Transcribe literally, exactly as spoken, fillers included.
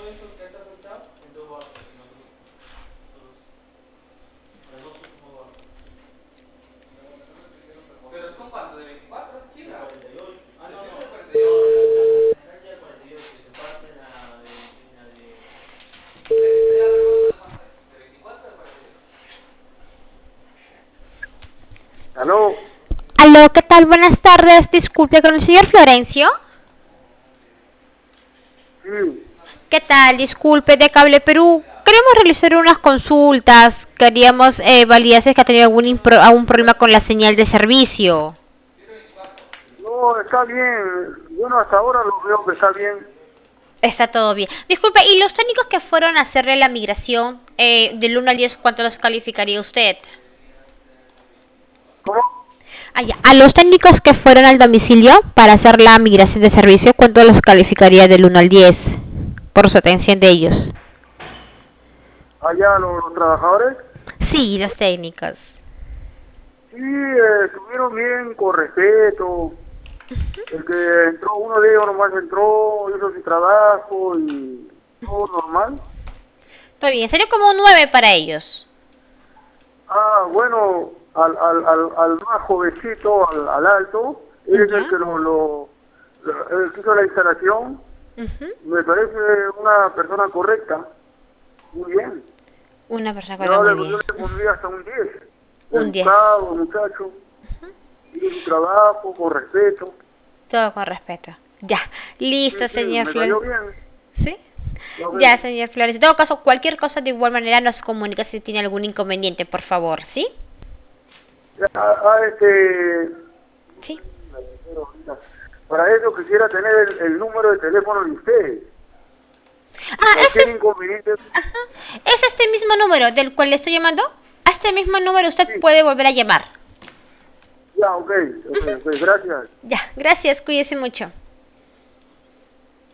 Pero es con cuánto, de veinticuatro, chica. Ah, no, no. ¿Aló? Aló, ¿qué tal? Buenas tardes. Disculpe con el señor Florencio. Sí. ¿Qué tal? Disculpe, de Cable Perú. Queremos realizar unas consultas. Queríamos eh, validar si es que ha tenido algún, impro- algún problema con la señal de servicio. No, está bien. Bueno, hasta ahora lo veo que está bien. Está todo bien. Disculpe, ¿y los técnicos que fueron a hacerle la migración eh, del uno al diez, cuánto los calificaría usted? ¿Cómo? Ah, ya. A los técnicos que fueron al domicilio para hacer la migración de servicio, ¿cuánto los calificaría del uno al diez por su atención de ellos? Allá los, los trabajadores. Sí, los técnicos. Sí, eh, estuvieron bien, con respeto. El que entró, uno de ellos nomás entró, hizo su trabajo y todo normal. Está bien, sería como un nueve para ellos. Ah, bueno, al, al, al, al más jovencito, al, al alto, él es el Ya. que lo, lo, lo- el que hizo la instalación. Ujú. Me parece una persona correcta. Muy bien. Una persona con Yo muy le, yo bien. le pondría hasta un diez. Un diez. Educado, muchacho. Hizo su trabajo, con respeto. Todo con respeto. Ya. Sí, Listo, sí, señor me cayó Flores. bien. ¿Sí? Ya Ya, ven. señor Flores. En todo caso, cualquier cosa de igual manera nos comunica si tiene algún inconveniente, por favor, ¿sí? Ya, ah, este, Sí. para eso quisiera tener el, el número de teléfono de ustedes. Ah, ese Cualquier es, inconveniente. ajá, es este mismo número del cual le estoy llamando. A este mismo número usted Sí, puede volver a llamar. ya, ok, ok, ok, gracias. Ya, gracias, cuídese mucho.